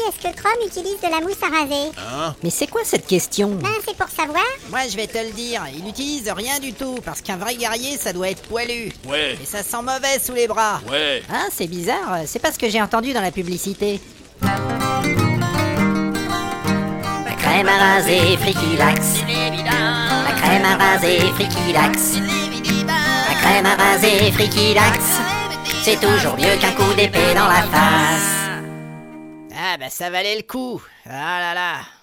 est-ce que Chrome utilise de la mousse à raser? Mais c'est quoi cette question? Ben, c'est pour savoir. Moi, je vais te le dire, il utilise rien du tout, parce qu'un vrai guerrier, ça doit être poilu. Ouais, Et ça sent mauvais sous les bras. ouais. Ah, c'est bizarre, c'est pas ce que j'ai entendu dans la publicité. La crème à raser Frikilax. La crème à raser Frikilax. La crème à raser Frikilax. C'est toujours mieux qu'un coup d'épée dans la face. Ah bah ça valait le coup. Ah là là.